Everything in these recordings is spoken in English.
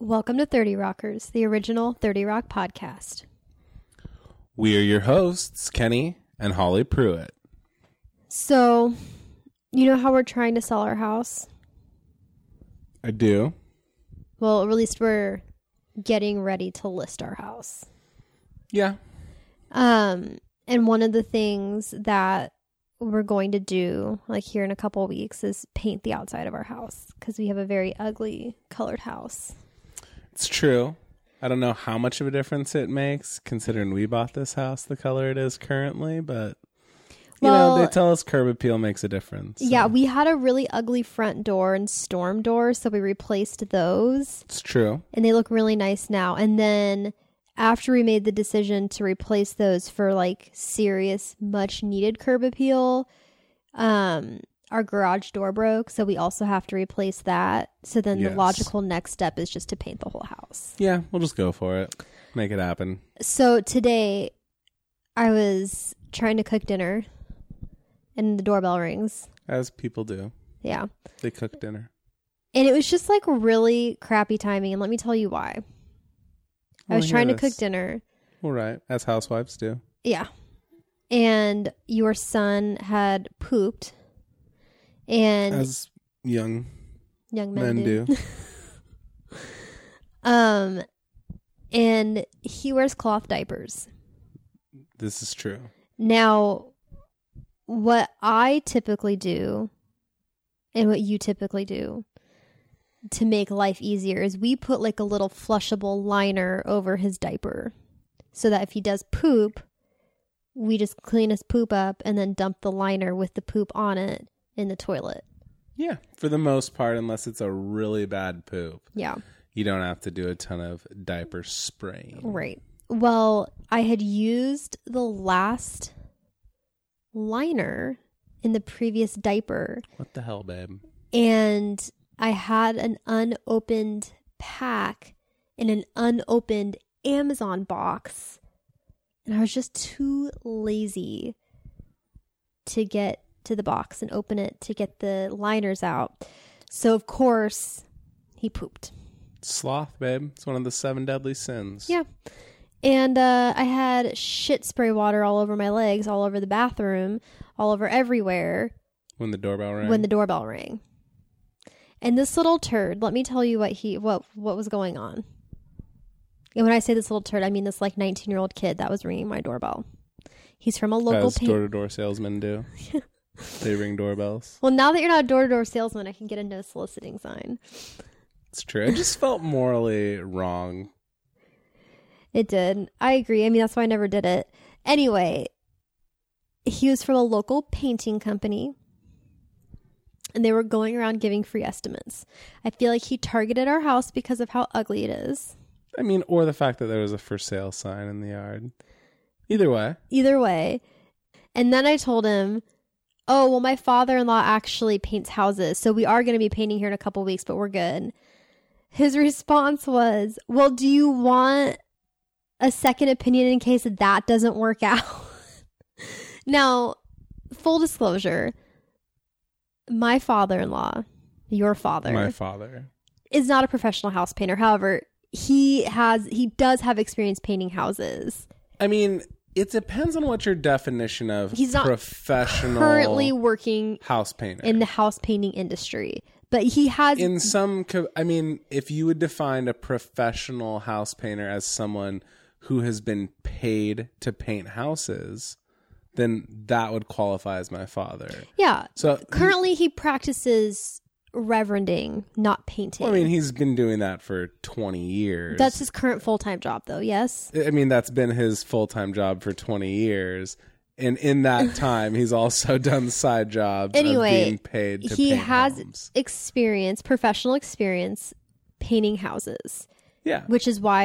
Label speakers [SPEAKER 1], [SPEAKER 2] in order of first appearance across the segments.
[SPEAKER 1] Welcome to 30 Rockers, the original 30 Rock podcast.
[SPEAKER 2] We are your hosts, Kenny and Holly Pruitt.
[SPEAKER 1] So, you know how we're trying to sell our house?
[SPEAKER 2] I do.
[SPEAKER 1] Well, at least we're getting ready to list our house.
[SPEAKER 2] Yeah.
[SPEAKER 1] And one of the things that we're going to do, like here in a couple of weeks, is paint the outside of our house because we have a very ugly colored house.
[SPEAKER 2] It's true. I don't know how much of a difference it makes considering we bought this house the color it is currently, but you know, they tell us curb appeal makes a difference. So.
[SPEAKER 1] Yeah, we had a really ugly front door and storm doors, so we replaced those.
[SPEAKER 2] It's true.
[SPEAKER 1] And they look really nice now. And then after we made the decision to replace those for like serious, much needed curb appeal, our garage door broke, so we also have to replace that. So then the logical next step is just to paint the whole house.
[SPEAKER 2] Yeah, we'll just go for it. Make it happen.
[SPEAKER 1] So today I was trying to cook dinner and the doorbell rings.
[SPEAKER 2] As people do.
[SPEAKER 1] Yeah.
[SPEAKER 2] They cook dinner.
[SPEAKER 1] And it was just like really crappy timing, and let me tell you why. I was trying to cook dinner.
[SPEAKER 2] All right, as housewives do.
[SPEAKER 1] Yeah. And your son had pooped. And
[SPEAKER 2] as young
[SPEAKER 1] men do. And he wears cloth diapers.
[SPEAKER 2] This is true.
[SPEAKER 1] Now, what I typically do and what you typically do to make life easier is we put like a little flushable liner over his diaper so that if he does poop, we just clean his poop up and then dump the liner with the poop on it in the toilet.
[SPEAKER 2] Yeah, for the most part, unless it's a really bad poop.
[SPEAKER 1] Yeah.
[SPEAKER 2] You don't have to do a ton of diaper spraying.
[SPEAKER 1] Right. Well, I had used the last liner in the previous diaper.
[SPEAKER 2] What the hell, babe?
[SPEAKER 1] And I had an unopened pack in an unopened Amazon box. And I was just too lazy to get to the box and open it to get the liners out. So, of course, he pooped.
[SPEAKER 2] Sloth, babe. It's one of the 7 deadly sins.
[SPEAKER 1] Yeah. And I had shit spray water all over my legs, all over the bathroom, all over everywhere.
[SPEAKER 2] When the doorbell rang?
[SPEAKER 1] And this little turd, let me tell you what was going on. And when I say this little turd, I mean this like 19-year-old kid that was ringing my doorbell. He's from a local...
[SPEAKER 2] As door-to-door salesmen do. They ring doorbells.
[SPEAKER 1] Well, now that you're not a door-to-door salesman, I can get a no soliciting sign.
[SPEAKER 2] It's true. It just felt morally wrong.
[SPEAKER 1] It did. I agree. I mean, that's why I never did it. Anyway, he was from a local painting company, and they were going around giving free estimates. I feel like he targeted our house because of how ugly it is.
[SPEAKER 2] I mean, or the fact that there was a for sale sign in the yard. Either way. And then I told him, oh, well, my father-in-law actually paints houses, so we are going to be painting here in a couple weeks, but we're good. His response was, well, do you want a second opinion in case that doesn't work out? Now, full disclosure, my father-in-law, your father. My father.
[SPEAKER 1] Is not a professional house painter. However, he does have experience painting houses.
[SPEAKER 2] I mean, it depends on what your definition of
[SPEAKER 1] He's not
[SPEAKER 2] professional
[SPEAKER 1] currently working
[SPEAKER 2] house painter
[SPEAKER 1] in the house painting industry. But he has...
[SPEAKER 2] if you would define a professional house painter as someone who has been paid to paint houses, then that would qualify as my father.
[SPEAKER 1] Yeah.
[SPEAKER 2] So
[SPEAKER 1] currently he practices reverending, not painting.
[SPEAKER 2] Well, I mean, he's been doing that for 20 years.
[SPEAKER 1] That's his current full-time job, though, yes?
[SPEAKER 2] I mean, that's been his full-time job for 20 years. And in that time, he's also done side jobs of being paid to paint homes.
[SPEAKER 1] Experience, professional experience, painting houses.
[SPEAKER 2] Yeah.
[SPEAKER 1] Which is why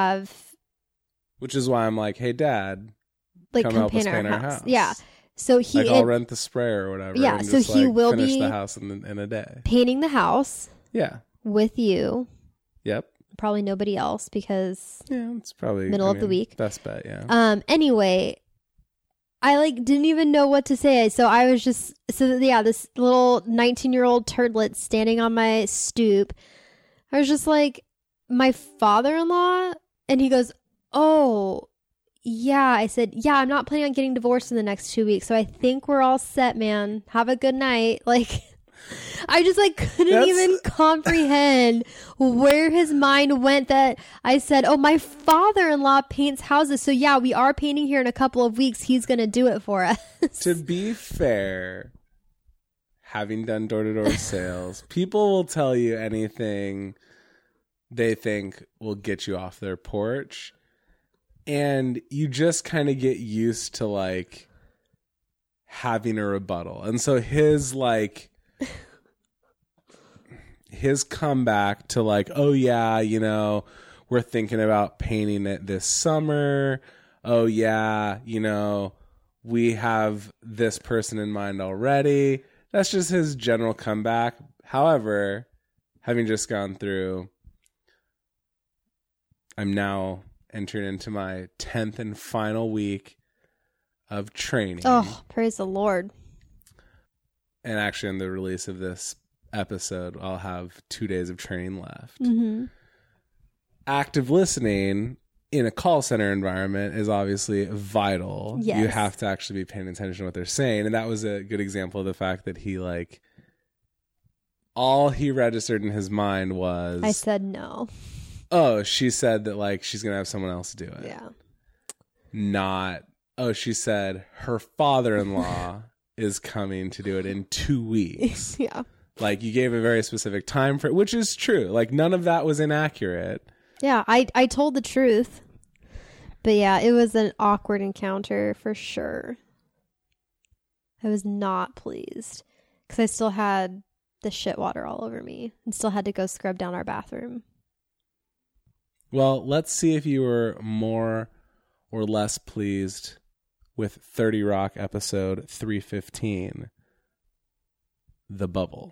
[SPEAKER 2] I'm like, hey, Dad, come help us paint our house.
[SPEAKER 1] Yeah. So
[SPEAKER 2] I'll rent the sprayer or whatever.
[SPEAKER 1] Yeah.
[SPEAKER 2] And
[SPEAKER 1] so
[SPEAKER 2] just,
[SPEAKER 1] he will
[SPEAKER 2] finish
[SPEAKER 1] be
[SPEAKER 2] the house in a day.
[SPEAKER 1] Painting the house.
[SPEAKER 2] Yeah.
[SPEAKER 1] With you.
[SPEAKER 2] Yep.
[SPEAKER 1] Probably nobody else because
[SPEAKER 2] it's probably
[SPEAKER 1] middle of the week.
[SPEAKER 2] Best bet. Yeah.
[SPEAKER 1] Anyway, I didn't even know what to say. So I was just this little 19-year-old turdlet standing on my stoop. I was just like, my father-in-law? And he goes, oh, yeah. I said, yeah, I'm not planning on getting divorced in the next 2 weeks. So I think we're all set, man. Have a good night. Like, I just like couldn't even comprehend where his mind went that I said, oh, my father-in-law paints houses. So yeah, we are painting here in a couple of weeks. He's going to do it for us.
[SPEAKER 2] To be fair, having done door-to-door sales, people will tell you anything they think will get you off their porch. And you just kind of get used to like having a rebuttal. And so his comeback to like, oh yeah, you know, we're thinking about painting it this summer. Oh yeah, you know, we have this person in mind already. That's just his general comeback. However, having just gone through, I'm now entering into my 10th and final week of training.
[SPEAKER 1] Oh, praise the Lord.
[SPEAKER 2] And actually, on the release of this episode, I'll have 2 days of training left.
[SPEAKER 1] Mm-hmm.
[SPEAKER 2] Active listening in a call center environment is obviously vital.
[SPEAKER 1] Yes.
[SPEAKER 2] You have to actually be paying attention to what they're saying. And that was a good example of the fact that he like, all he registered in his mind was,
[SPEAKER 1] I said no.
[SPEAKER 2] Oh, she said that like she's going to have someone else do it.
[SPEAKER 1] Yeah.
[SPEAKER 2] Not, oh, she said her father-in-law is coming to do it in 2 weeks.
[SPEAKER 1] Yeah.
[SPEAKER 2] Like you gave a very specific time for it, which is true. Like none of that was inaccurate.
[SPEAKER 1] Yeah, I told the truth. But yeah, it was an awkward encounter for sure. I was not pleased because I still had the shit water all over me and still had to go scrub down our bathroom.
[SPEAKER 2] Well, let's see if you were more or less pleased with 30 Rock episode 315, The Bubble.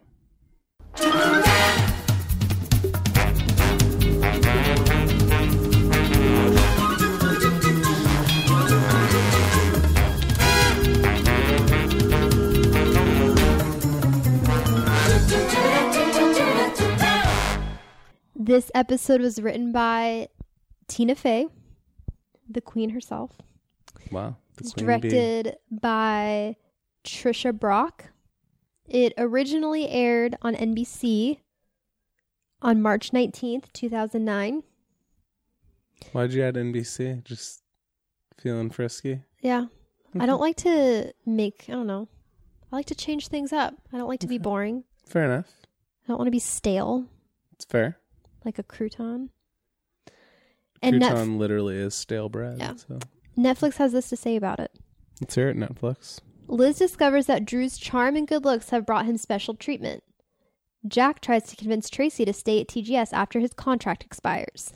[SPEAKER 1] This episode was written by Tina Fey, the queen herself.
[SPEAKER 2] Wow.
[SPEAKER 1] It's directed by Trisha Brock. It originally aired on NBC on March 19th, 2009.
[SPEAKER 2] Why'd you add NBC? Just feeling frisky?
[SPEAKER 1] Yeah. I don't like to make, I don't know. I like to change things up. I don't like to be boring.
[SPEAKER 2] Fair enough.
[SPEAKER 1] I don't want to be stale.
[SPEAKER 2] It's fair.
[SPEAKER 1] Like a crouton.
[SPEAKER 2] Crouton literally is stale bread.
[SPEAKER 1] Yeah.
[SPEAKER 2] So.
[SPEAKER 1] Netflix has this to say about it.
[SPEAKER 2] Let's hear it, Netflix.
[SPEAKER 1] Liz discovers that Drew's charm and good looks have brought him special treatment. Jack tries to convince Tracy to stay at TGS after his contract expires.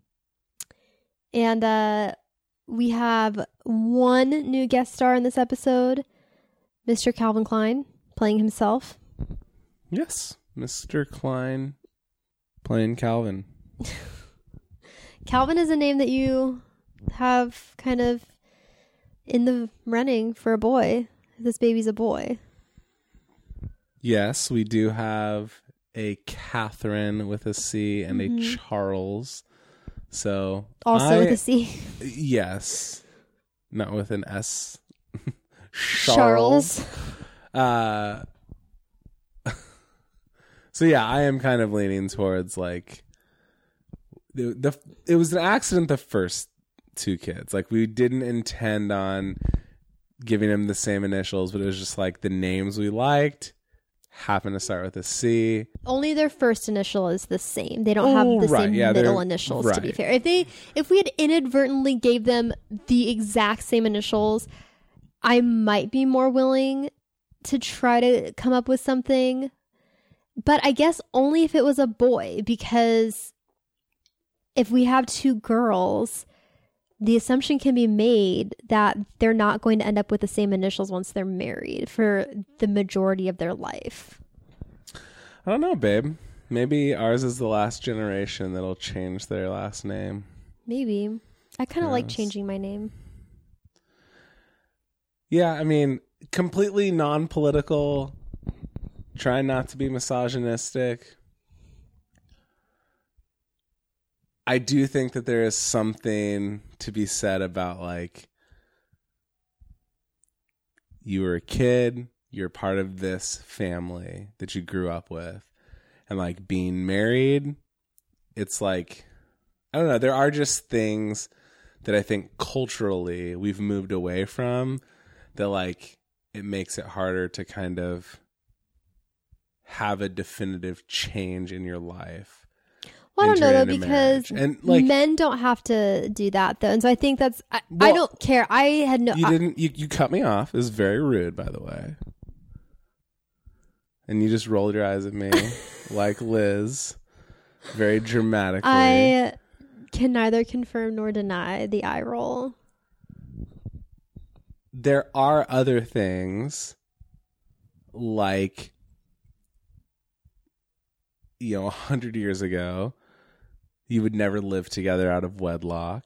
[SPEAKER 1] And we have one new guest star in this episode, Mr. Calvin Klein, playing himself.
[SPEAKER 2] Yes, Mr. Klein playing Calvin.
[SPEAKER 1] Calvin is a name that you have kind of in the running for a boy. This baby's a boy.
[SPEAKER 2] Yes, we do have a Catherine with a C and a Charles. So
[SPEAKER 1] also with a C.
[SPEAKER 2] Yes. Not with an S.
[SPEAKER 1] Charles.
[SPEAKER 2] So yeah, I am kind of leaning towards like it was an accident the first two kids. Like we didn't intend on giving them the same initials, but it was just like the names we liked happen to start with a C.
[SPEAKER 1] Only their first initial is the same. They don't have the same middle initials, to be fair. If we had inadvertently gave them the exact same initials, I might be more willing to try to come up with something. But I guess only if it was a boy, because if we have two girls, the assumption can be made that they're not going to end up with the same initials once they're married for the majority of their life.
[SPEAKER 2] I don't know, babe. Maybe ours is the last generation that'll change their last name.
[SPEAKER 1] Maybe. I kind of like changing my name.
[SPEAKER 2] Yeah, I mean, completely non-political. Try not to be misogynistic. I do think that there is something to be said about like, you were a kid, you're part of this family that you grew up with, and like being married, it's like, I don't know, there are just things that I think culturally we've moved away from that like it makes it harder to kind of have a definitive change in your life.
[SPEAKER 1] Well, I don't know though, because and, like, men don't have to do that though, and so I think that's I don't care. I had no.
[SPEAKER 2] You cut me off. It was very rude, by the way, and you just rolled your eyes at me like Liz, very dramatically.
[SPEAKER 1] I can neither confirm nor deny the eye roll.
[SPEAKER 2] There are other things, like, 100 years ago, you would never live together out of wedlock.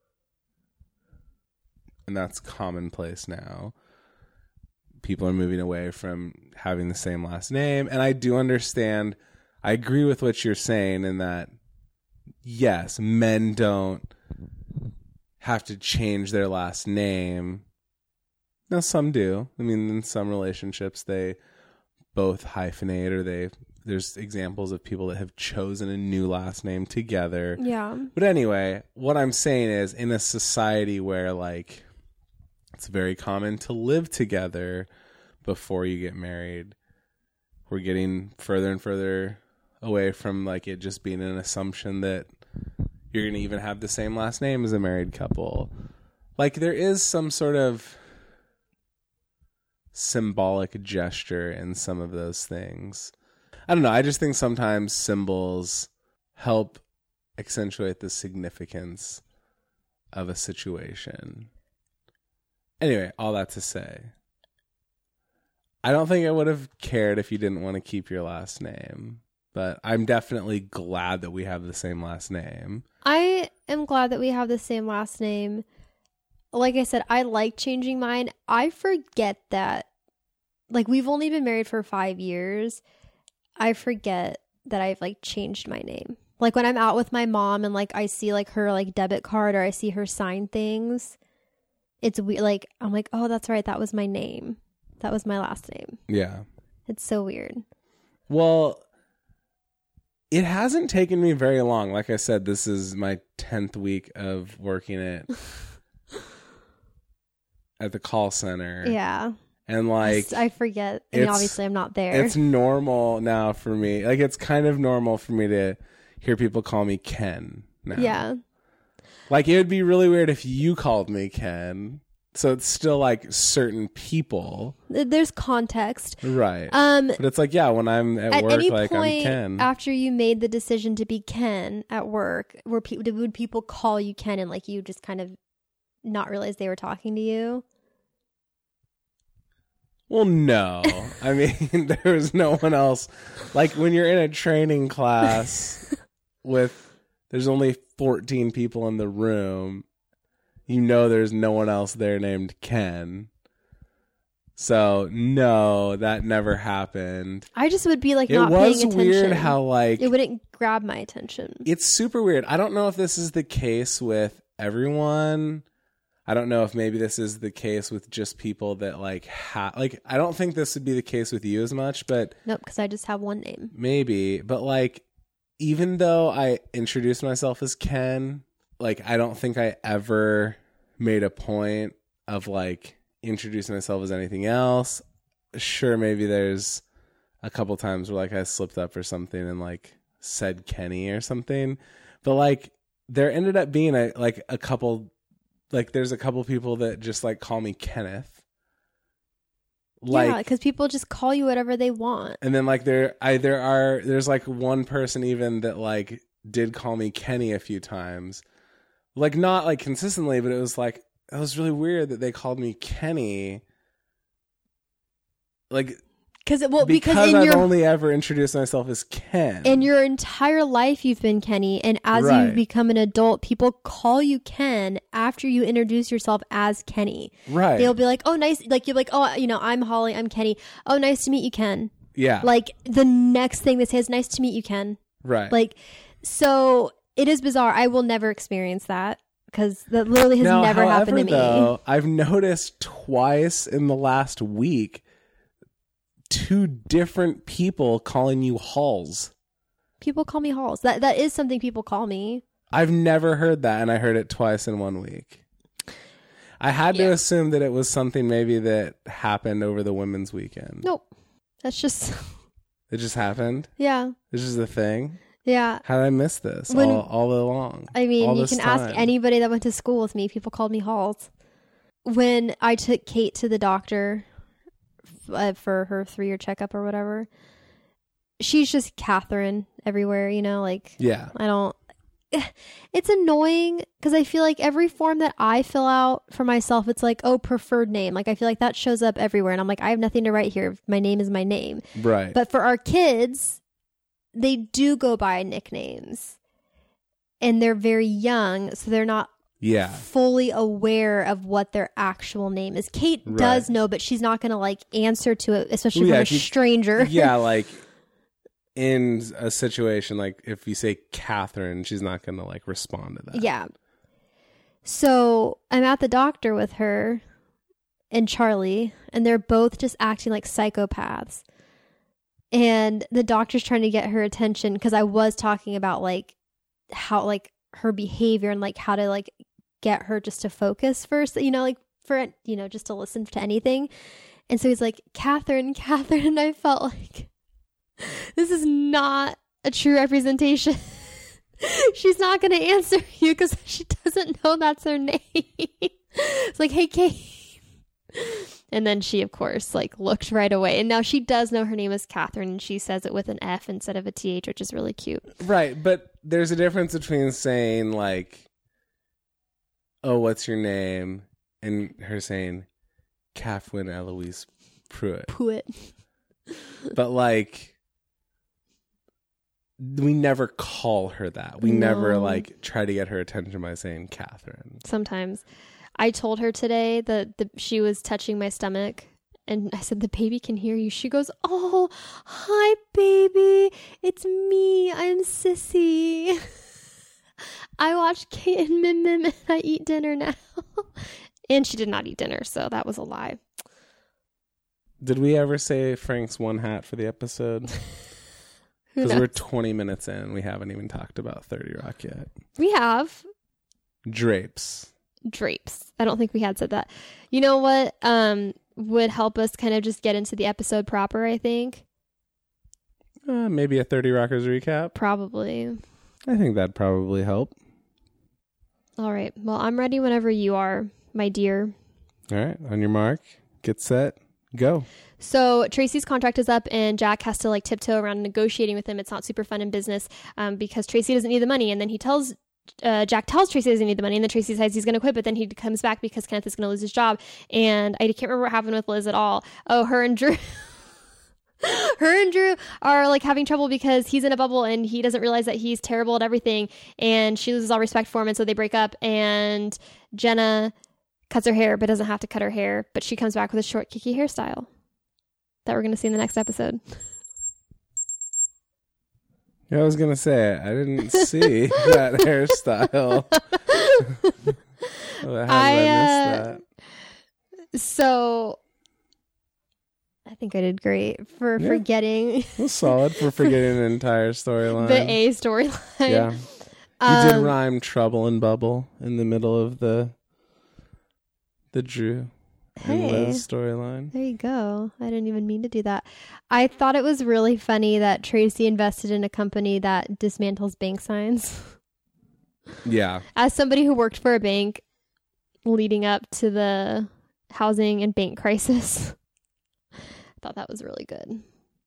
[SPEAKER 2] And that's commonplace now. People are moving away from having the same last name. And I do understand, I agree with what you're saying in that, yes, men don't have to change their last name. Now, some do. I mean, in some relationships, they both hyphenate, or there's examples of people that have chosen a new last name together.
[SPEAKER 1] Yeah.
[SPEAKER 2] But anyway, what I'm saying is, in a society where, like, it's very common to live together before you get married, we're getting further and further away from, like, it just being an assumption that you're going to even have the same last name as a married couple. Like, there is some sort of symbolic gesture in some of those things. I don't know. I just think sometimes symbols help accentuate the significance of a situation. Anyway, all that to say, I don't think I would have cared if you didn't want to keep your last name, but I'm definitely glad that we have the same last name.
[SPEAKER 1] I am glad that we have the same last name. Like I said, I like changing mine. I forget that, like, we've only been married for 5 years. I forget that I've, like, changed my name. Like, when I'm out with my mom and, like, I see, like, her, like, debit card, or I see her sign things, it's weird. Like, I'm like, oh, that's right. That was my name. That was my last name.
[SPEAKER 2] Yeah.
[SPEAKER 1] It's so weird.
[SPEAKER 2] Well, it hasn't taken me very long. Like I said, this is my 10th week of working at the call center.
[SPEAKER 1] Yeah.
[SPEAKER 2] And, like,
[SPEAKER 1] I forget. I mean, obviously I'm not there.
[SPEAKER 2] It's normal now for me. Like, it's kind of normal for me to hear people call me Ken now.
[SPEAKER 1] Yeah.
[SPEAKER 2] Like, it would be really weird if you called me Ken. So it's still, like, certain people.
[SPEAKER 1] There's context.
[SPEAKER 2] Right. But it's like, yeah, when I'm at work,
[SPEAKER 1] any
[SPEAKER 2] like,
[SPEAKER 1] point
[SPEAKER 2] I'm Ken.
[SPEAKER 1] After you made the decision to be Ken at work, would people call you Ken and, like, you just kind of not realize they were talking to you?
[SPEAKER 2] Well, no. I mean, there was no one else. Like, when you're in a training class there's only 14 people in the room, there's no one else there named Ken. So, no, that never happened.
[SPEAKER 1] I just would be, like, not paying attention. It was
[SPEAKER 2] weird how, like,
[SPEAKER 1] it wouldn't grab my attention.
[SPEAKER 2] It's super weird. I don't know if this is the case with everyone. I don't know if maybe this is the case with just people that, like, I don't think this would be the case with you as much, but...
[SPEAKER 1] Nope, because I just have one name.
[SPEAKER 2] Maybe, but, like, even though I introduced myself as Ken, like, I don't think I ever made a point of, like, introducing myself as anything else. Sure, maybe there's a couple times where, like, I slipped up or something and, like, said Kenny or something. But, like, there ended up being a couple... Like, there's a couple people that just, like, call me Kenneth. Like,
[SPEAKER 1] yeah, because people just call you whatever they want.
[SPEAKER 2] And then, like, there's, like, one person even that, like, did call me Kenny a few times. Like, not, like, consistently, but it was, like, it was really weird that they called me Kenny. Like... Because I've only ever introduced myself as Ken.
[SPEAKER 1] In your entire life, you've been Kenny. And as you become an adult, people call you Ken after you introduce yourself as Kenny.
[SPEAKER 2] Right.
[SPEAKER 1] They'll be like, oh, nice. Like, you're like, oh, I'm Holly. I'm Kenny. Oh, nice to meet you, Ken.
[SPEAKER 2] Yeah.
[SPEAKER 1] Like, the next thing they say is, nice to meet you, Ken.
[SPEAKER 2] Right.
[SPEAKER 1] Like, so It is bizarre. I will never experience that because that literally has never happened to me.
[SPEAKER 2] Though, I've noticed twice in the last week 2 different people calling you Halls.
[SPEAKER 1] People call me Halls. That is something people call me.
[SPEAKER 2] I've never heard that, and I heard it twice in 1 week. I had to assume that it was something maybe that happened over the women's weekend.
[SPEAKER 1] Nope. That's just...
[SPEAKER 2] It just happened?
[SPEAKER 1] Yeah.
[SPEAKER 2] This is the thing?
[SPEAKER 1] Yeah.
[SPEAKER 2] How did I miss this all along?
[SPEAKER 1] I mean, you can ask anybody that went to school with me. People called me Halls. When I took Kate to the doctor for her 3-year checkup or whatever, she's just Catherine everywhere, you know? Like,
[SPEAKER 2] yeah.
[SPEAKER 1] I don't... It's annoying because I feel like every form that I fill out for myself, it's like, oh, preferred name. Like, I feel like that shows up everywhere. And I'm like, I have nothing to write here. My name is my name.
[SPEAKER 2] Right.
[SPEAKER 1] But for our kids, they do go by nicknames. And they're very young, so they're not fully aware of what their actual name is. Kate does know, but she's not going to, like, answer to it, especially from a stranger.
[SPEAKER 2] Yeah, like... In a situation like if you say Catherine, she's not going to like respond to that.
[SPEAKER 1] Yeah. So I'm at the doctor with her and Charlie, and they're both just acting like psychopaths. And the doctor's trying to get her attention because I was talking about like how like her behavior and like how to like get her just to focus first, you know, like for, you know, just to listen to anything. And so he's like, Catherine. And I felt like, this is not a true representation. She's not going to answer you because she doesn't know that's her name. It's like, hey, Kate. And then she, of course, like looked right away. And now she does know her name is Catherine, and she says it with an F instead of a TH, which is really cute.
[SPEAKER 2] Right. But there's a difference between saying like, oh, what's your name? And her saying, Catherine Eloise Pruitt. But like... We never call her that. We never like try to get her attention by saying Catherine.
[SPEAKER 1] Sometimes. I told her today that she was touching my stomach and I said, the baby can hear you. She goes, oh, hi, baby. It's me. I'm Sissy. I watch Kate and Mim Mim and I eat dinner now. And she did not eat dinner, so that was a lie.
[SPEAKER 2] Did we ever say Frank's one hat for the episode? Because we're 20 minutes in. We haven't even talked about 30 Rock yet.
[SPEAKER 1] We have.
[SPEAKER 2] Drapes.
[SPEAKER 1] I don't think we had said that. You know what would help us kind of just get into the episode proper, I think?
[SPEAKER 2] Maybe a 30 Rockers recap?
[SPEAKER 1] Probably.
[SPEAKER 2] I think that'd probably help.
[SPEAKER 1] All right. Well, I'm ready whenever you are, my dear.
[SPEAKER 2] All right. On your mark. Get set. Go.
[SPEAKER 1] So Tracy's contract is up and Jack has to like tiptoe around negotiating with him. It's not super fun in business because Tracy doesn't need the money. And then Jack tells Tracy he doesn't need the money. And then Tracy decides he's going to quit, but then he comes back because Kenneth is going to lose his job. And I can't remember what happened with Liz at all. Oh, her and Drew are like having trouble because he's in a bubble and he doesn't realize that he's terrible at everything. And she loses all respect for him. And so they break up and Jenna cuts her hair, but doesn't have to cut her hair. But she comes back with a short, kicky hairstyle that we're going to see in the next episode.
[SPEAKER 2] Yeah, I was going to say, I didn't see that hairstyle. How did I miss that?
[SPEAKER 1] So, I think I did great for forgetting.
[SPEAKER 2] It was solid for forgetting an entire storyline.
[SPEAKER 1] The A storyline.
[SPEAKER 2] Yeah. You did rhyme trouble and bubble in the middle of the Drew and Liz storyline.
[SPEAKER 1] There you go. I didn't even mean to do that. I thought it was really funny that Tracy invested in a company that dismantles bank signs.
[SPEAKER 2] Yeah. As
[SPEAKER 1] somebody who worked for a bank leading up to the housing and bank crisis, I thought that was really good.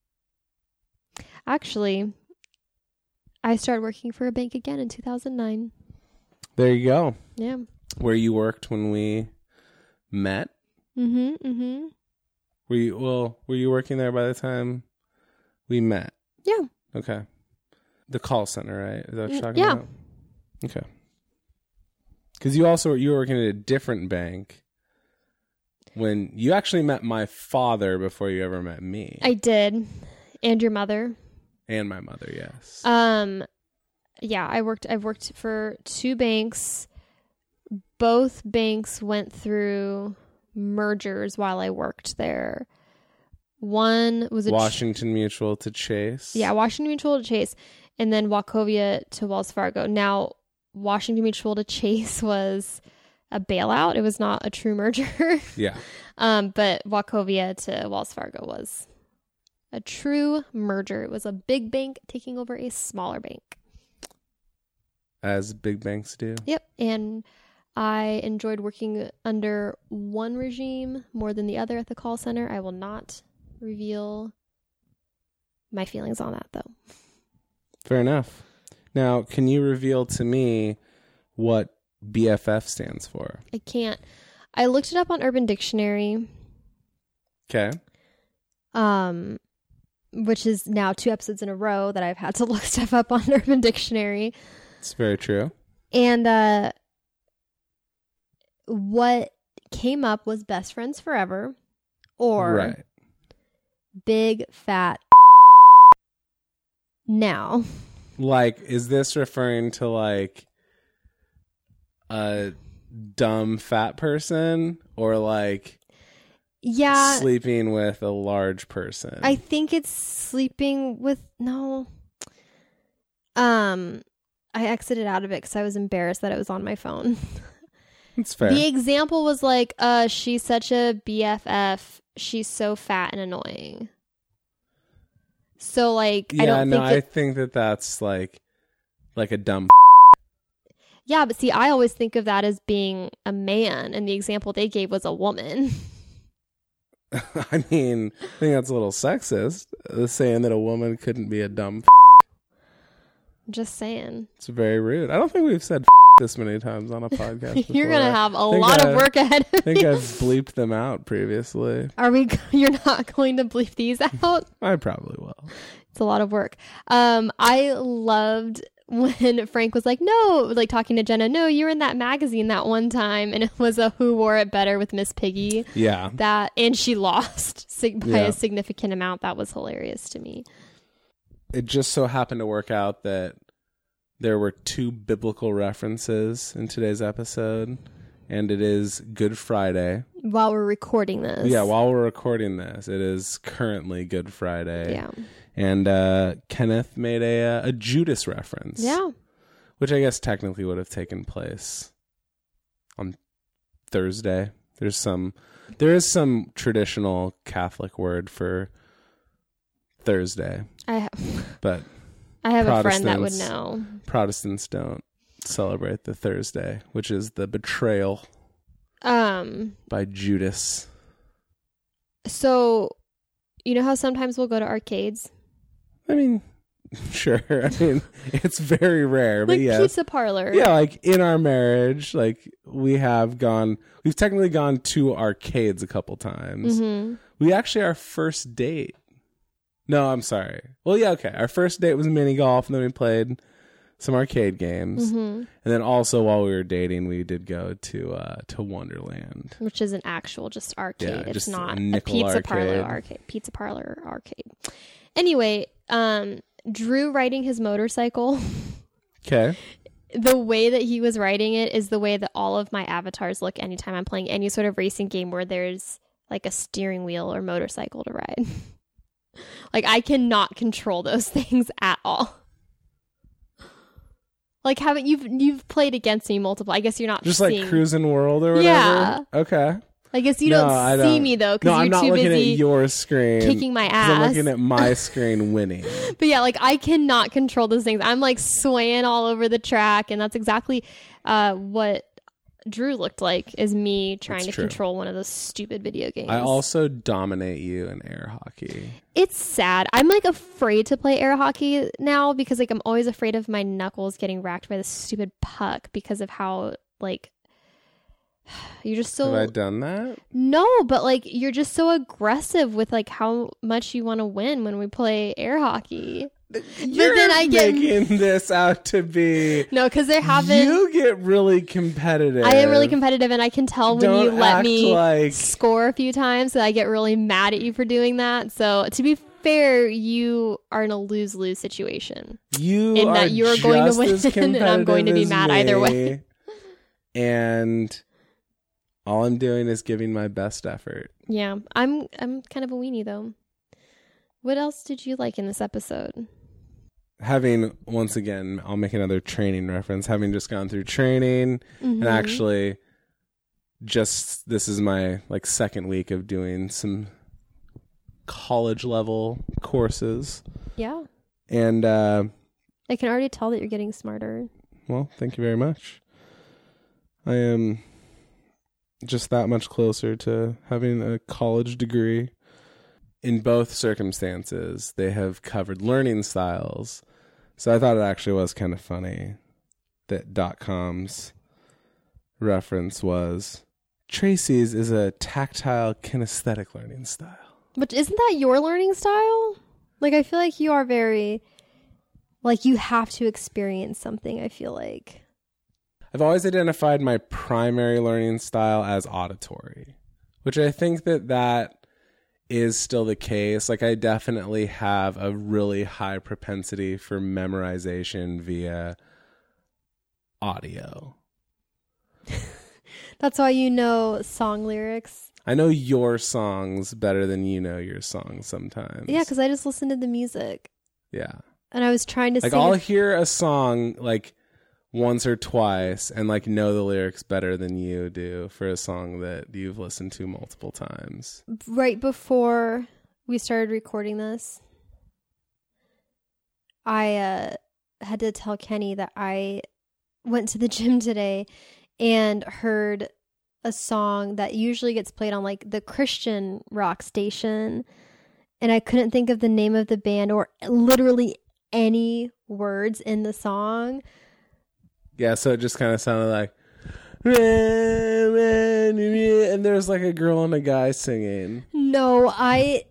[SPEAKER 1] Actually, I started working for a bank again in 2009.
[SPEAKER 2] There you go.
[SPEAKER 1] Yeah.
[SPEAKER 2] Where you worked when we met?
[SPEAKER 1] Mm-hmm.
[SPEAKER 2] Were you working there by the time we met?
[SPEAKER 1] Yeah.
[SPEAKER 2] Okay. The call center, right? Is that what you're talking about? Okay. Because you were working at a different bank when you actually met my father before you ever met me.
[SPEAKER 1] I did. And your mother.
[SPEAKER 2] And my mother, yes.
[SPEAKER 1] I've worked for 2 banks. Both banks went through mergers while I worked there. One was
[SPEAKER 2] Washington Mutual to Chase.
[SPEAKER 1] Yeah, Washington Mutual to Chase, and then Wachovia to Wells Fargo. Now, Washington Mutual to Chase was a bailout. It was not a true merger.
[SPEAKER 2] Yeah.
[SPEAKER 1] But Wachovia to Wells Fargo was a true merger. It was a big bank taking over a smaller bank.
[SPEAKER 2] As big banks do.
[SPEAKER 1] Yep. And I enjoyed working under one regime more than the other at the call center. I will not reveal my feelings on that, though.
[SPEAKER 2] Fair enough. Now, can you reveal to me what BFF stands for?
[SPEAKER 1] I can't. I looked it up on Urban Dictionary.
[SPEAKER 2] Okay.
[SPEAKER 1] Which is now 2 episodes in a row that I've had to look stuff up on Urban Dictionary.
[SPEAKER 2] It's very true.
[SPEAKER 1] And what came up was best friends forever or big fat. Now,
[SPEAKER 2] like, is this referring to like a dumb fat person or like sleeping with a large person?
[SPEAKER 1] I think it's sleeping with I exited out of it because I was embarrassed that it was on my phone.
[SPEAKER 2] That's fair.
[SPEAKER 1] The example was like, she's such a BFF. She's so fat and annoying. So like, I
[SPEAKER 2] think that's like a dumb.
[SPEAKER 1] Yeah, but see, I always think of that as being a man, and the example they gave was a woman.
[SPEAKER 2] I mean, I think that's a little sexist, saying that a woman couldn't be a dumb.
[SPEAKER 1] Just saying.
[SPEAKER 2] It's very rude. I don't think we've said this many times on a podcast before.
[SPEAKER 1] You're going to have a lot of work ahead of you.
[SPEAKER 2] I think I've bleeped them out previously.
[SPEAKER 1] You're not going to bleep these out?
[SPEAKER 2] I probably will.
[SPEAKER 1] It's a lot of work. I loved when Frank was like, no, like talking to Jenna, no, you were in that magazine that one time, and it was a Who Wore It Better with Miss Piggy.
[SPEAKER 2] Yeah.
[SPEAKER 1] And she lost by a significant amount. That was hilarious to me.
[SPEAKER 2] It just so happened to work out that there were 2 biblical references in today's episode, and it is Good Friday.
[SPEAKER 1] While we're recording this.
[SPEAKER 2] Yeah, while we're recording this. It is currently Good Friday.
[SPEAKER 1] Yeah.
[SPEAKER 2] And Kenneth made a Judas reference.
[SPEAKER 1] Yeah.
[SPEAKER 2] Which I guess technically would have taken place on Thursday. There is some traditional Catholic word for Thursday.
[SPEAKER 1] I have a friend that would know.
[SPEAKER 2] Protestants don't celebrate the Thursday, which is the betrayal by Judas.
[SPEAKER 1] So, you know how sometimes we'll go to arcades?
[SPEAKER 2] I mean, sure. I mean, it's very rare, but yes.
[SPEAKER 1] Pizza parlor.
[SPEAKER 2] Yeah, like in our marriage, like we've technically gone to arcades a couple times. Mm-hmm. We actually, our first date. No, I'm sorry. Well, yeah, okay. Our first date was mini golf, and then we played some arcade games. Mm-hmm. And then also while we were dating, we did go to Wonderland.
[SPEAKER 1] Which is an actual just arcade. Yeah, it's not
[SPEAKER 2] a
[SPEAKER 1] pizza parlor arcade. Pizza parlor arcade. Anyway, Drew riding his motorcycle.
[SPEAKER 2] Okay.
[SPEAKER 1] The way that he was riding it is the way that all of my avatars look anytime I'm playing any sort of racing game where there's like a steering wheel or motorcycle to ride. Like, I cannot control those things at all. Like, you've played against me multiple. I guess you're not
[SPEAKER 2] just like Cruising World or whatever. Yeah. Okay.
[SPEAKER 1] I guess you don't see me though because you're
[SPEAKER 2] not
[SPEAKER 1] too
[SPEAKER 2] looking
[SPEAKER 1] busy
[SPEAKER 2] at your screen,
[SPEAKER 1] kicking my ass.
[SPEAKER 2] I'm looking at my screen winning.
[SPEAKER 1] But yeah, like I cannot control those things. I'm like swaying all over the track, and that's exactly what Drew looked like, is me trying to control one of those stupid video games.
[SPEAKER 2] I also dominate you in air hockey.
[SPEAKER 1] It's sad. I'm like afraid to play air hockey now because like I'm always afraid of my knuckles getting racked by this stupid puck because of how like you're just so.
[SPEAKER 2] Have I done that?
[SPEAKER 1] No, but like you're just so aggressive with like how much you want to win when we play air hockey.
[SPEAKER 2] You're making this out to be
[SPEAKER 1] no, because there haven't.
[SPEAKER 2] You get really competitive.
[SPEAKER 1] I am really competitive, and I can tell when you let me score a few times that I get really mad at you for doing that. So to be fair, you are in a lose-lose situation.
[SPEAKER 2] You are
[SPEAKER 1] that you're going to win and I'm going to be mad either way.
[SPEAKER 2] And all I'm doing is giving my best effort.
[SPEAKER 1] Yeah, I'm kind of a weenie though. What else did you like in this episode?
[SPEAKER 2] Having, once again, I'll make another training reference. Having just gone through training and actually this is my second week of doing some college level courses.
[SPEAKER 1] Yeah.
[SPEAKER 2] And
[SPEAKER 1] I can already tell that you're getting smarter.
[SPEAKER 2] Well, thank you very much. I am just that much closer to having a college degree. In both circumstances, they have covered learning styles. So I thought it actually was kind of funny that .com's reference was Tracy's is a tactile kinesthetic learning style.
[SPEAKER 1] But isn't that your learning style? I feel like you are very, you have to experience something, I feel like.
[SPEAKER 2] I've always identified my primary learning style as auditory, which I think that is still the case. I definitely have a really high propensity for memorization via audio.
[SPEAKER 1] That's why you know song lyrics.
[SPEAKER 2] I know your songs better than you know your songs sometimes.
[SPEAKER 1] Yeah, because I just listen to the music.
[SPEAKER 2] Yeah.
[SPEAKER 1] And I was trying to sing.
[SPEAKER 2] I'll hear a song once or twice and know the lyrics better than you do for a song that you've listened to multiple times.
[SPEAKER 1] Right before we started recording this, I had to tell Kenny that I went to the gym today and heard a song that usually gets played on the Christian rock station, and I couldn't think of the name of the band or literally any words in the song.
[SPEAKER 2] Yeah, so it just kind of sounded like, and there's a girl and a guy singing.
[SPEAKER 1] No, I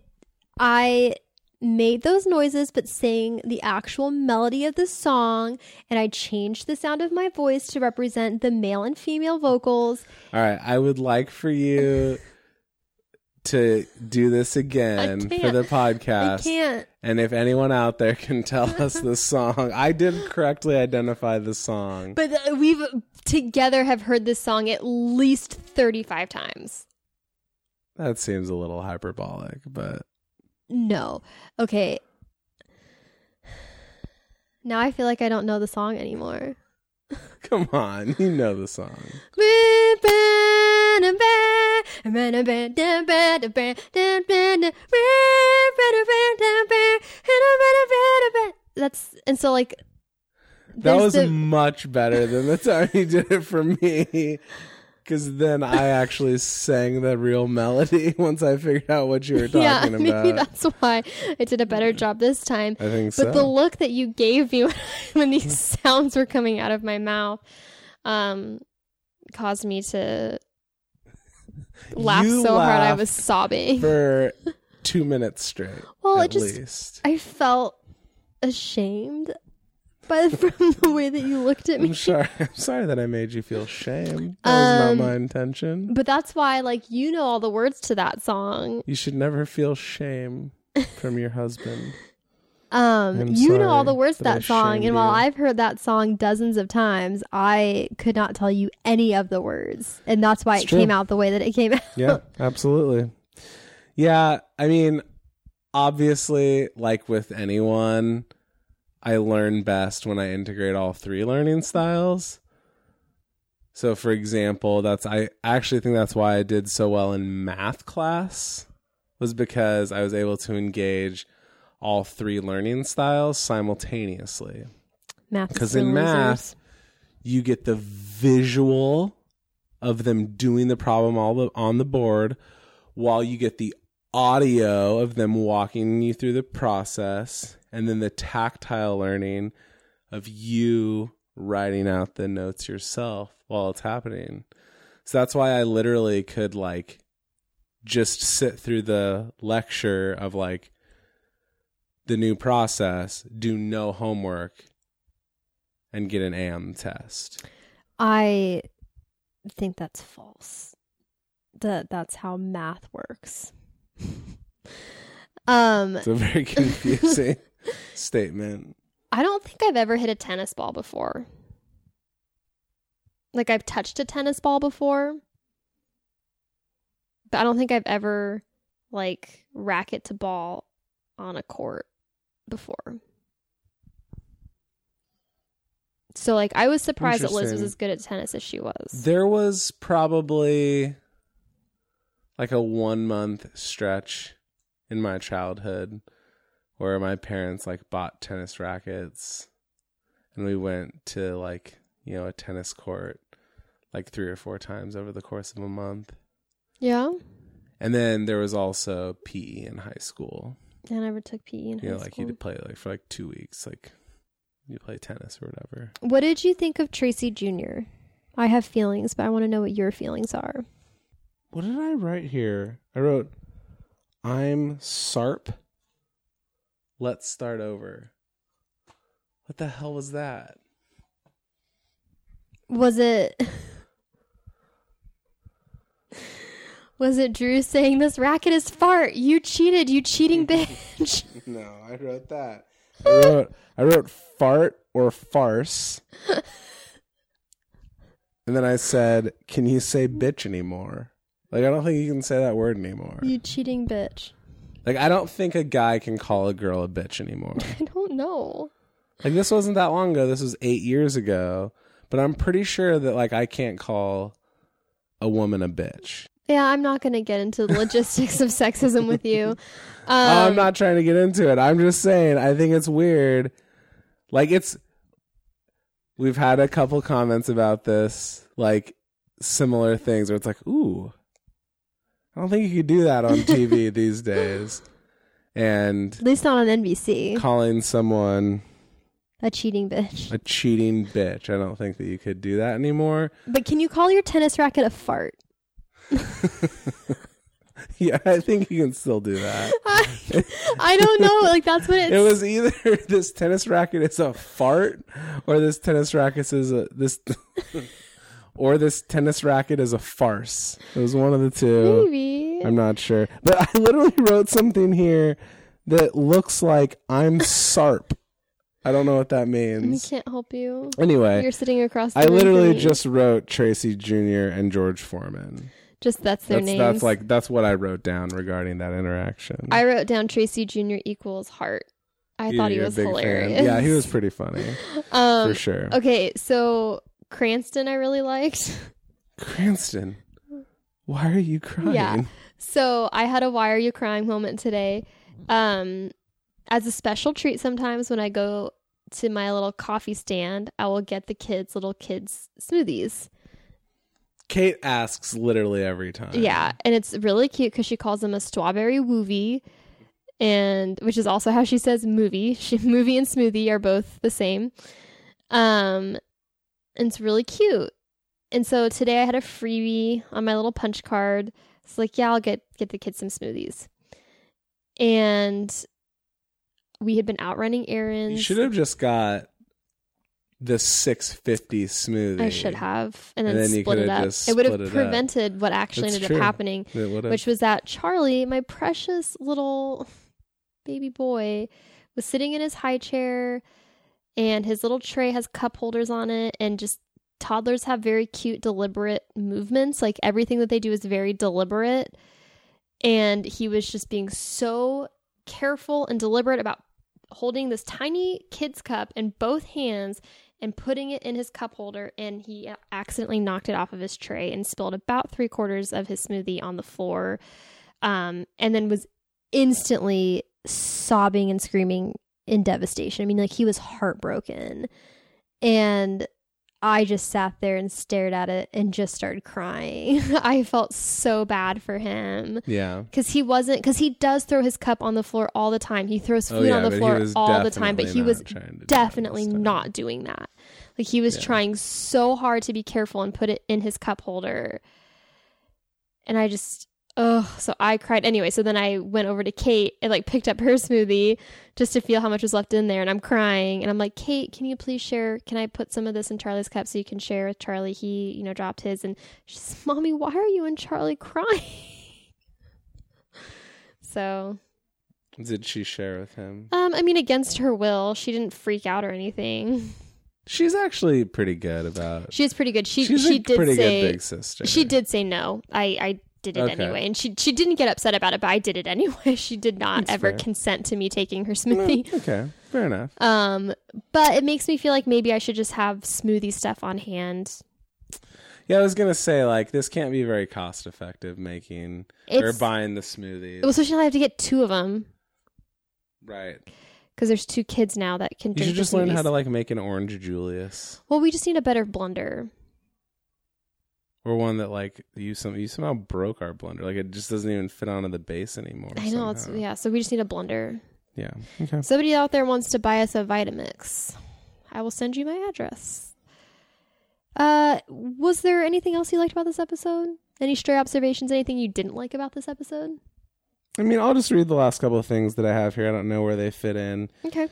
[SPEAKER 1] made those noises, but sang the actual melody of the song, and I changed the sound of my voice to represent the male and female vocals.
[SPEAKER 2] All right, I would like for you to do this again for the podcast.
[SPEAKER 1] I can't.
[SPEAKER 2] And if anyone out there can tell us the song, I did correctly identify the song.
[SPEAKER 1] But we've together have heard this song at least 35 times.
[SPEAKER 2] That seems a little hyperbolic, but...
[SPEAKER 1] No. Okay. Now I feel like I don't know the song anymore.
[SPEAKER 2] Come on, you know the song.
[SPEAKER 1] That
[SPEAKER 2] was much better than the time you did it for me, because then I actually sang the real melody once I figured out what you were talking about.
[SPEAKER 1] Maybe that's why I did a better job this time.
[SPEAKER 2] I think so.
[SPEAKER 1] But the look that you gave me when these sounds were coming out of my mouth caused me to laugh so hard I was sobbing
[SPEAKER 2] for 2 minutes straight.
[SPEAKER 1] Well,
[SPEAKER 2] at least
[SPEAKER 1] I felt ashamed from the way that you looked at me.
[SPEAKER 2] I'm sorry that I made you feel shame. That was not my intention.
[SPEAKER 1] But that's why, you know all the words to that song.
[SPEAKER 2] You should never feel shame from your husband.
[SPEAKER 1] You know all the words to that song, and while I've heard that song dozens of times, I could not tell you any of the words, and that's why it came out the way that it came out.
[SPEAKER 2] Yeah, absolutely. Yeah, I mean, obviously, with anyone, I learn best when I integrate all three learning styles. So, for example, I actually think that's why I did so well in math class, was because I was able to engage all three learning styles simultaneously. Because in math, you get the visual of them doing the problem on the board, while you get the audio of them walking you through the process, and then the tactile learning of you writing out the notes yourself while it's happening. So that's why I literally could just sit through the lecture of the new process, do no homework, and get an AM test.
[SPEAKER 1] I think that's false. That's how math works.
[SPEAKER 2] It's a very confusing statement.
[SPEAKER 1] I don't think I've ever hit a tennis ball before. Like, I've touched a tennis ball before, but I don't think I've ever, like, racket to ball on a court before. So, like, I was surprised that Liz was as good at tennis as she was.
[SPEAKER 2] There was probably like a 1 month stretch in my childhood where my parents like bought tennis rackets and we went to like, you know, a tennis court like 3 or 4 times over the course of a month.
[SPEAKER 1] Yeah.
[SPEAKER 2] And then there was also PE in high school.
[SPEAKER 1] I never took PE in high school.
[SPEAKER 2] Like you'd play like for like 2 weeks, like you play tennis or whatever.
[SPEAKER 1] What did you think of Tracy Jr.? I have feelings, but I want to know what your feelings are.
[SPEAKER 2] What did I write here? I wrote, I'm SARP. Let's start over. What the hell was that?
[SPEAKER 1] Was it Drew saying this racket is fart? You cheated, you cheating bitch.
[SPEAKER 2] No, I wrote that. I wrote fart or farce. And then I said, can you say bitch anymore? Like, I don't think you can say that word anymore.
[SPEAKER 1] You cheating bitch.
[SPEAKER 2] Like, I don't think a guy can call a girl a bitch anymore.
[SPEAKER 1] I don't know.
[SPEAKER 2] Like, this wasn't that long ago. This was 8 years ago. But I'm pretty sure that, like, I can't call a woman a bitch.
[SPEAKER 1] Yeah, I'm not going to get into the logistics of sexism with you.
[SPEAKER 2] I'm not trying to get into it. I'm just saying, I think it's weird. Like, we've had a couple comments about this, like, similar things where it's like, ooh, I don't think you could do that on TV these days. And
[SPEAKER 1] at least not on NBC.
[SPEAKER 2] Calling someone
[SPEAKER 1] a cheating bitch.
[SPEAKER 2] A cheating bitch. I don't think that you could do that anymore.
[SPEAKER 1] But can you call your tennis racket a fart?
[SPEAKER 2] Yeah, I think you can still do that.
[SPEAKER 1] I don't know. Like, that's what it's...
[SPEAKER 2] It was either this tennis racket is a fart, or this tennis racket is or this tennis racket is a farce. It was one of the two.
[SPEAKER 1] Maybe.
[SPEAKER 2] I'm not sure. But I literally wrote something here that looks like I'm SARP. I don't know what that means.
[SPEAKER 1] I can't help you.
[SPEAKER 2] Anyway.
[SPEAKER 1] You're sitting across the
[SPEAKER 2] I
[SPEAKER 1] room
[SPEAKER 2] literally just wrote Tracy Jr. and George Foreman.
[SPEAKER 1] Just that's their names.
[SPEAKER 2] That's what I wrote down regarding that interaction.
[SPEAKER 1] I wrote down Tracy Jr. equals heart. I thought he was hilarious.
[SPEAKER 2] Fan. Yeah, he was pretty funny. For sure.
[SPEAKER 1] Okay, so Cranston I really liked.
[SPEAKER 2] Cranston? Why are you crying?
[SPEAKER 1] Yeah. So I had a why are you crying moment today. As a special treat sometimes when I go to my little coffee stand, I will get the little kids smoothies.
[SPEAKER 2] Kate asks literally every time.
[SPEAKER 1] Yeah, and it's really cute because she calls them a strawberry woovie, and which is also how she says movie. Movie and smoothie are both the same. And it's really cute. And so today I had a freebie on my little punch card. It's like, yeah, I'll get the kids some smoothies. And we had been out running errands.
[SPEAKER 2] You should have just got the $6.50 smoothie.
[SPEAKER 1] I should have, and then split it up. It would have prevented what actually ended up happening, which was that Charlie, my precious little baby boy, was sitting in his high chair, and his little tray has cup holders on it, and just toddlers have very cute, deliberate movements. Like, everything that they do is very deliberate, and he was just being so careful and deliberate about holding this tiny kid's cup in both hands and putting it in his cup holder, and he accidentally knocked it off of his tray and spilled about 3/4 of his smoothie on the floor, and then was instantly sobbing and screaming in devastation. I mean, like, he was heartbroken, and I just sat there and stared at it and just started crying. I felt so bad for him.
[SPEAKER 2] Yeah.
[SPEAKER 1] Because he does throw his cup on the floor all the time. He throws food on the floor all the time, but he was definitely not doing that. Like, he was trying so hard to be careful and put it in his cup holder. And I just, so I cried. Anyway, so then I went over to Kate and like picked up her smoothie just to feel how much was left in there. And I'm crying and I'm like, Kate, can you please share? Can I put some of this in Charlie's cup so you can share with Charlie? He, dropped his. And she says, Mommy, why are you and Charlie crying? So
[SPEAKER 2] did she share with him?
[SPEAKER 1] I mean, against her will. She didn't freak out or anything.
[SPEAKER 2] She's actually pretty good about...
[SPEAKER 1] She's pretty good. She
[SPEAKER 2] did
[SPEAKER 1] pretty
[SPEAKER 2] say, good big sister.
[SPEAKER 1] She did say no. I did it anyway. And she didn't get upset about it, but I did it anyway. She did not ever consent to me taking her smoothie.
[SPEAKER 2] No, okay, fair enough.
[SPEAKER 1] But it makes me feel like maybe I should just have smoothie stuff on hand.
[SPEAKER 2] Yeah, I was going to say, like, this can't be very cost effective making or buying the smoothies.
[SPEAKER 1] Well, especially I have to get 2 of them.
[SPEAKER 2] Right.
[SPEAKER 1] Because there's 2 kids now that can drink.
[SPEAKER 2] You should just learn how to, like, make an orange Julius.
[SPEAKER 1] Well, we just need a better blender.
[SPEAKER 2] Or one that, like, you somehow broke our blender. Like, it just doesn't even fit onto the base anymore.
[SPEAKER 1] I know. So we just need a blender.
[SPEAKER 2] Yeah. Okay.
[SPEAKER 1] Somebody out there wants to buy us a Vitamix. I will send you my address. Was there anything else you liked about this episode? Any stray observations? Anything you didn't like about this episode?
[SPEAKER 2] I mean, I'll just read the last couple of things that I have here. I don't know where they fit in.
[SPEAKER 1] Okay.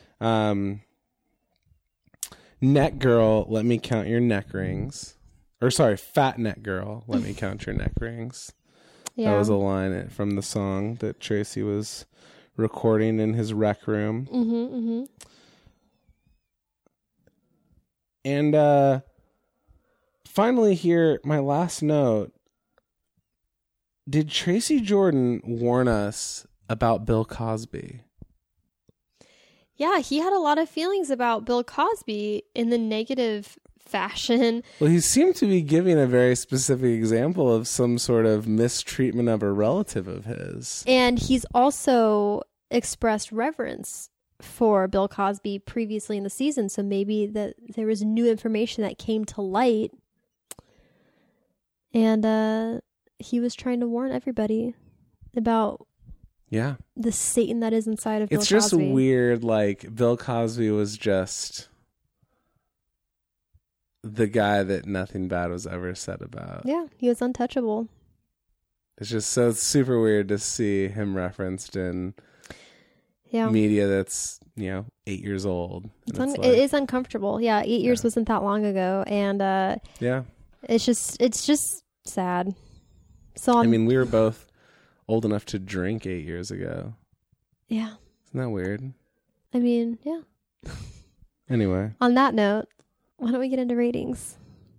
[SPEAKER 2] Neck girl, let me count your neck rings. Or sorry, fat neck girl, let me count your neck rings. Yeah. That was a line from the song that Tracy was recording in his rec room.
[SPEAKER 1] Mm-hmm.
[SPEAKER 2] And finally here, my last note. Did Tracy Jordan warn us about Bill Cosby?
[SPEAKER 1] Yeah, he had a lot of feelings about Bill Cosby in the negative fashion.
[SPEAKER 2] Well, he seemed to be giving a very specific example of some sort of mistreatment of a relative of his.
[SPEAKER 1] And he's also expressed reverence for Bill Cosby previously in the season, so maybe that there was new information that came to light. And he was trying to warn everybody about the Satan that is inside of Bill Cosby. It's
[SPEAKER 2] just weird, like, Bill Cosby was just the guy that nothing bad was ever said about.
[SPEAKER 1] Yeah, he was untouchable.
[SPEAKER 2] It's just so super weird to see him referenced in media that's, 8 years old.
[SPEAKER 1] It is uncomfortable. Yeah, 8 years wasn't that long ago. And it's just sad. So
[SPEAKER 2] I mean, we were both old enough to drink 8 years ago.
[SPEAKER 1] Yeah.
[SPEAKER 2] Isn't that weird?
[SPEAKER 1] I mean, yeah.
[SPEAKER 2] Anyway.
[SPEAKER 1] On that note, why don't we get into ratings?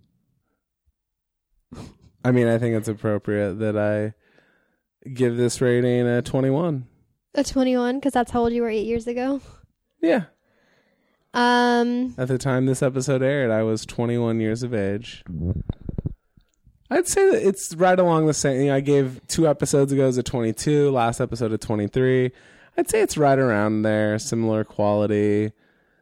[SPEAKER 2] I mean, I think it's appropriate that I give this rating a 21.
[SPEAKER 1] A 21? Because that's how old you were 8 years ago?
[SPEAKER 2] Yeah. At the time this episode aired, I was 21 years of age. I'd say that it's right along the same. I gave 2 episodes ago as a 22, last episode a 23. I'd say it's right around there, similar quality.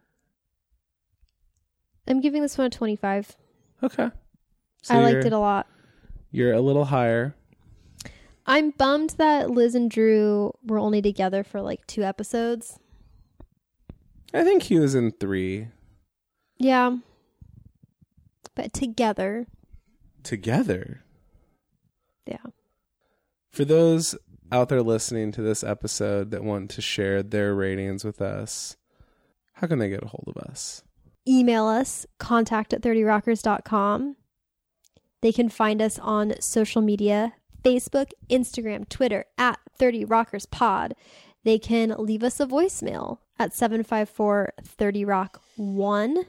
[SPEAKER 1] I'm giving this one a 25.
[SPEAKER 2] Okay. So
[SPEAKER 1] I liked it a lot.
[SPEAKER 2] You're a little higher.
[SPEAKER 1] I'm bummed that Liz and Drew were only together for like 2 episodes.
[SPEAKER 2] I think he was in 3.
[SPEAKER 1] Yeah. But together.
[SPEAKER 2] Together?
[SPEAKER 1] Yeah.
[SPEAKER 2] For those out there listening to this episode that want to share their ratings with us, how can they get a hold of us?
[SPEAKER 1] Email us, contact@30rockers.com. They can find us on social media, Facebook, Instagram, Twitter, @30rockerspod. They can leave us a voicemail at 754-30rock1.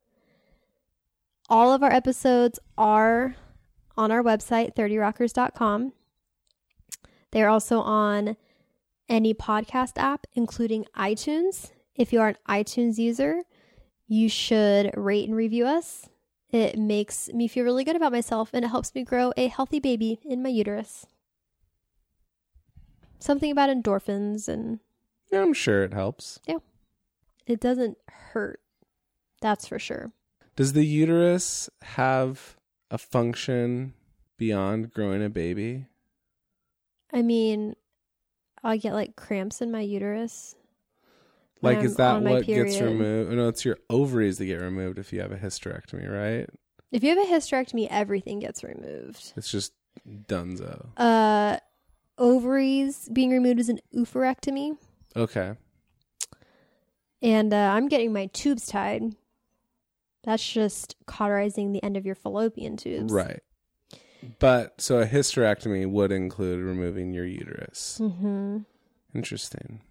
[SPEAKER 1] All of our episodes are on our website, 30rockers.com. They're also on any podcast app, including iTunes. If you are an iTunes user, you should rate and review us. It makes me feel really good about myself, and it helps me grow a healthy baby in my uterus. Something about endorphins and...
[SPEAKER 2] Yeah, I'm sure it helps.
[SPEAKER 1] Yeah. It doesn't hurt. That's for sure.
[SPEAKER 2] Does the uterus have a function beyond growing a baby?
[SPEAKER 1] I mean, I get like cramps in my uterus.
[SPEAKER 2] Like, is that what gets removed? No, it's your ovaries that get removed if you have a hysterectomy, right?
[SPEAKER 1] If you have a hysterectomy, everything gets removed.
[SPEAKER 2] It's just donezo.
[SPEAKER 1] Ovaries being removed is an oophorectomy.
[SPEAKER 2] Okay.
[SPEAKER 1] And I'm getting my tubes tied. That's just cauterizing the end of your fallopian tubes.
[SPEAKER 2] Right. But, so a hysterectomy would include removing your uterus.
[SPEAKER 1] Mm-hmm.
[SPEAKER 2] Interesting.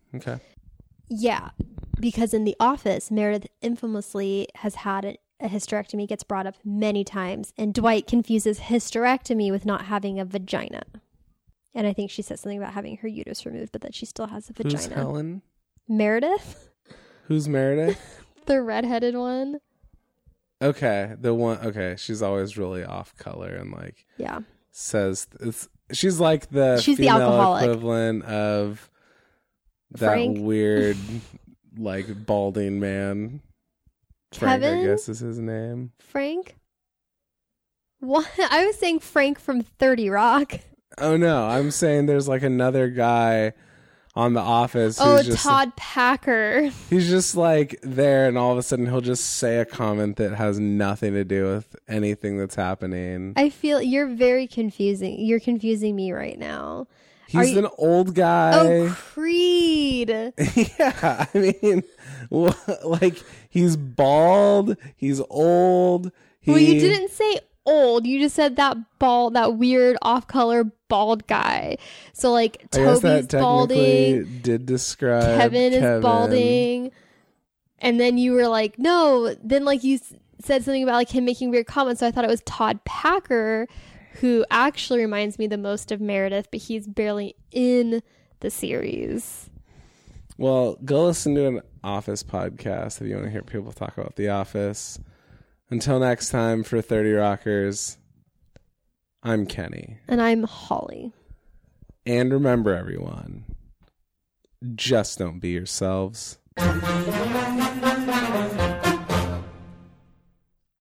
[SPEAKER 2] Okay.
[SPEAKER 1] Yeah, because in The Office, Meredith infamously has had a hysterectomy, gets brought up many times, and Dwight confuses hysterectomy with not having a vagina. And I think she said something about having her uterus removed, but that she still has a vagina.
[SPEAKER 2] Who's Helen?
[SPEAKER 1] Meredith?
[SPEAKER 2] Who's Meredith?
[SPEAKER 1] The redheaded one.
[SPEAKER 2] Okay, the one. Okay, she's always really off color and like.
[SPEAKER 1] Yeah.
[SPEAKER 2] Says she's like the
[SPEAKER 1] she's
[SPEAKER 2] female
[SPEAKER 1] the alcoholic
[SPEAKER 2] equivalent of that
[SPEAKER 1] Frank?
[SPEAKER 2] weird like balding man. Frank,
[SPEAKER 1] Kevin?
[SPEAKER 2] I guess is his name.
[SPEAKER 1] Frank? What? I was saying Frank from 30 Rock.
[SPEAKER 2] Oh no, I'm saying there's like another guy on The Office.
[SPEAKER 1] Oh,
[SPEAKER 2] just,
[SPEAKER 1] Todd Packer.
[SPEAKER 2] He's just like there, and all of a sudden he'll just say a comment that has nothing to do with anything that's happening.
[SPEAKER 1] I feel you're very confusing. You're confusing me right now.
[SPEAKER 2] He's an old guy.
[SPEAKER 1] Oh, Creed.
[SPEAKER 2] Yeah, I mean, like he's bald. He's old.
[SPEAKER 1] Well, you didn't say old. You just said that weird off-color bald guy. So like Toby's balding.
[SPEAKER 2] Did describe
[SPEAKER 1] Kevin is balding, and then you were like, no. Then like you said something about like him making weird comments. So I thought it was Todd Packer, who actually reminds me the most of Meredith, but he's barely in the series.
[SPEAKER 2] Well, go listen to an Office podcast if you want to hear people talk about The Office. Until next time, for 30 Rockers, I'm Kenny.
[SPEAKER 1] And I'm Holly.
[SPEAKER 2] And remember, everyone, just don't be yourselves.